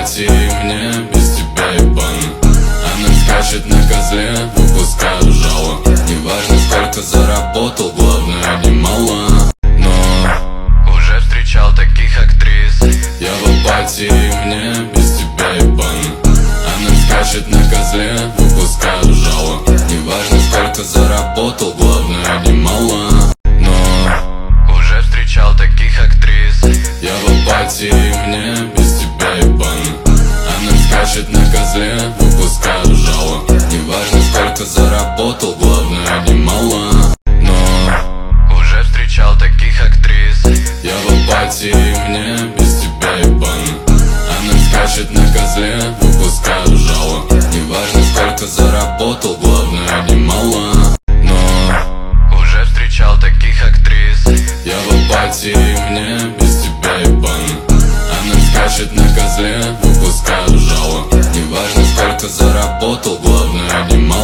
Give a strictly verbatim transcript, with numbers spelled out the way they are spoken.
пати, и мне без тебя ебан. Она скачет на козле, выпускаю жало. Неважно, сколько заработал, главное не мало. Но уже встречал таких актрис. Я в апатии, и мне без тебя ебан. Она скачет на козле, выпускаю жало. Неважно, сколько заработал, главное не мало. Но уже встречал таких актрис. Я в апатии, и мне без тебя ебан. Она скачет на козле, выпускаю жало. Неважно, сколько заработал, главное не мало. Но уже встречал таких актрис. Я в апатии, и мне без тебя ебан. Она скачет на козле, выпускаю жало. Неважно, сколько заработал, главное не мало. Но уже встречал таких актрис. Я в апатии, и мне без тебя ебан. Она скачет на козле, выпускаю жало. Неважно, сколько заработал, главное не мало.